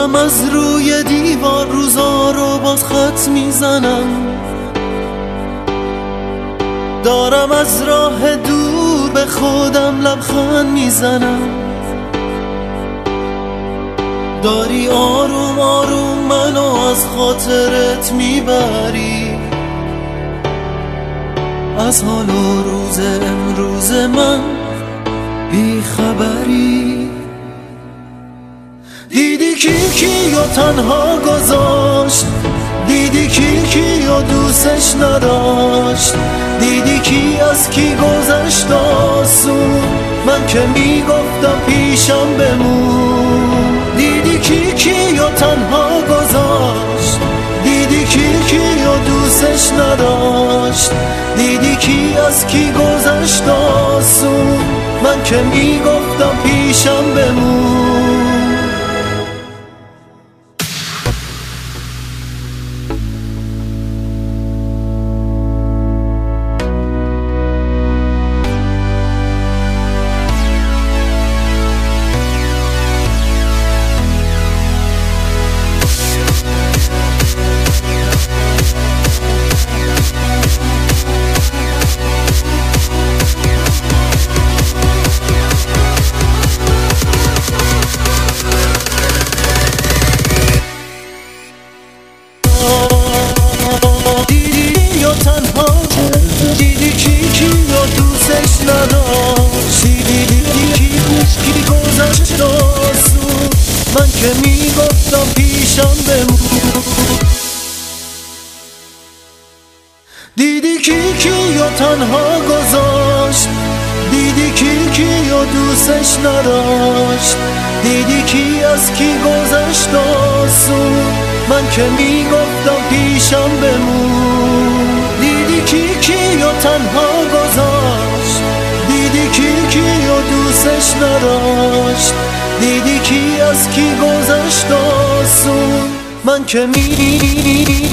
دارم از روی دیوار روزا رو باز خط میزنم، دارم از راه دور به خودم لبخند میزنم. داری آروم آروم منو از خاطرت میبری، از حال و روز امروز من بی خبری. دیدی کیو تنها گذاشت، دیدی کیو دوستش نداشت، دیدی کی از کی گذشت آسون، من که میگفتم پیشم بمون. دیدی کیو تنها گذاشت، دیدی کیو دوستش نداشت، دیدی کی از کی گذشت آسون، من که میگفتم پیشم بمون. دیدی کیو دوستش نداشت، دیدی کی گذشت آسون، من که میگفتم پیشم بمون. دیدی کیو تنها گذاشت، دیدی کیو دوستش نداشت، دیدی کی از کی گذشت آسون، من که میگفتم پیشم بمون. دیدی کیو تنها گذاشت، دیدی کیو دوستش نداشت، دیدی کی از کی گذشت آسون، من که